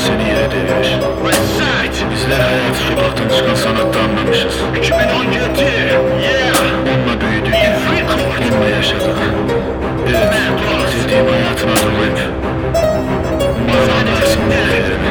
seni yere devir. Bizler hayatı sokaktan çıkan sanatta anlamışız. 2017, yeah. Onunla büyüdük, onunla yaşadık. Evet, dediğim hayatın adı rap. Umarım anlarsın dediklerimi.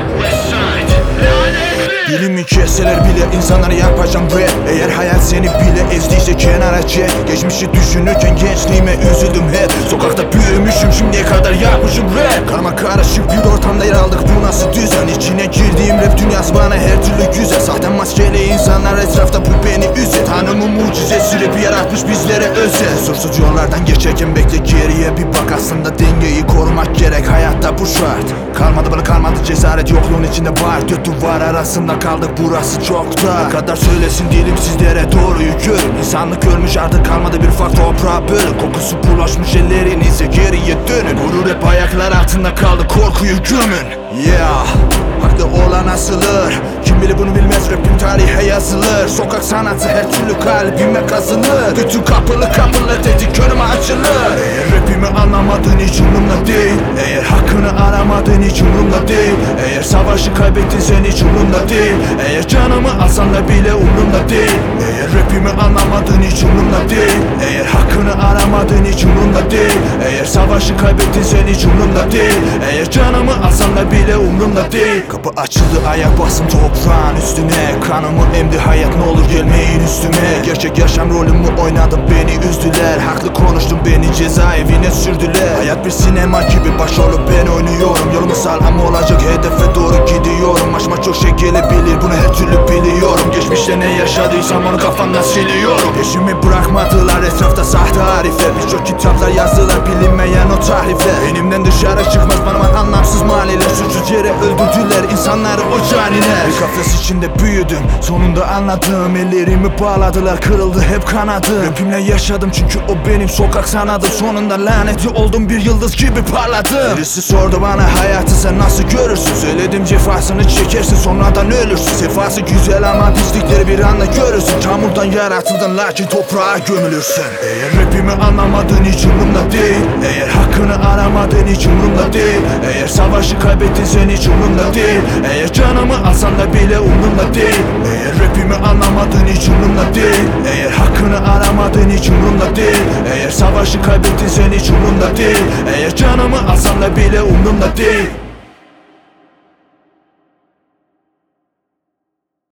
Dilimi kesseler bile insanlara yapacağım rap. Eğer hayat seni bile ezdiyse kenara çek. Geçmişi düşünürken gençliğime üzüldüm hep. Sokakta büyümüşüm, şimdiye kadar yapmışım rap. Karma karışık bir ortamda yer aldık, bu nasıl düzen? İçine girdiğim rap dünyası bana her türlü güzel. Sahte maskeli insanlar etrafta, bu beni üzer. Tanrımın mucizesi rapi yaratmış bizlere özel. Kusursuz yollardan geçerken bekle geriye bir bak. Aslında dengeyi korumak gerek, hayatta bu şart. Kalmadı bana kalmadı cesaret, yokluğun içinde var. Dört duvar arasında kaldık, burası çok da. Ne kadar söylesin dilim sizlere, doğruyu görün. İnsanlık ölmüş, artık kalmadı bir ufak toprağa bölün. Kokusu bulaşmış ellerinize, geriye dönün. Gurur hep ayaklar altında kaldı, korkuyu gömün. Yeah, haklı olan asılır. Kim bilir bunu bilmez, rapim tarihe yazılır. Sokak sanatı her türlü kalbime kazınır. Bütün kapılar dedik önüme açılır. Eğer rapimi anlamadın hiç umurumda değil. Eğer hakkını aramadın hiç umurumda değil. Eğer savaşı kaybettin sen hiç umurumda değil. Eğer canımı alsan da bile umurumda değil. Eğer rapimi anlamadın hiç umurumda değil. Eğer hakkını aramadın hiç umurumda değil. Eğer savaşı kaybettin sen hiç umurumda değil. Eğer canımı alsan da bile umurumda değil. Kapı açıldı, ayak bastım toprağın üstüne. Kanımı emdi hayat, ne olur gelmeyin üstüme. Gerçek yaşam rolümü oynadım, beni üzdüler. Haklı konuştum, beni cezaevine sürdüler. Hayat bir sinema gibi, başrolü ben oynuyorum. Yolumu sağlam olacak, hedefe doğru gidiyorum. Başıma çok şey gelebilir, bunu her türlü biliyorum. Geçmişte ne yaşadıysam onu kafamdan siliyorum. Peşimi bırakmadılar etrafta sahte harifler. Birçok kitaplar yazdılar, bilinmeyen o tarifler. Benimden dışarı çıkmaz bana anlamsız maniler. Suçsuz yere öldürdüler insanları o caniler. Bir kafes içinde büyüdüm, sonunda anladım. Ellerimi bağladılar, kırıldı hep kanadım. Rapimle yaşadım çünkü o benim sokak sanadım. Sonunda laneti oldum, bir yıldız gibi parladım. Birisi sordu bana hayatı sen nasıl görürsün? Söyledim cefasını çekersin, sonradan ölürsün. Sefası güzel ama pislikleri bir anda görürsün. Çamurdan yaratıldın lakin toprağa gömülürsün. Eğer rapimi anlamadın hiç umurumda değil. Eğer hakkını aramadın hiç umurumda değil. Eğer savaşı kaybettin sen hiç umurumda değil. Eğer canımı alsan da bile umurumda değil. Eğer rapimi anlamadın hiç umurumda değil. Eğer hakkını aramadın hiç umurumda değil. Eğer savaşı kaybettin sen hiç umurumda değil. Eğer canımı alsan da bile umurumda değil.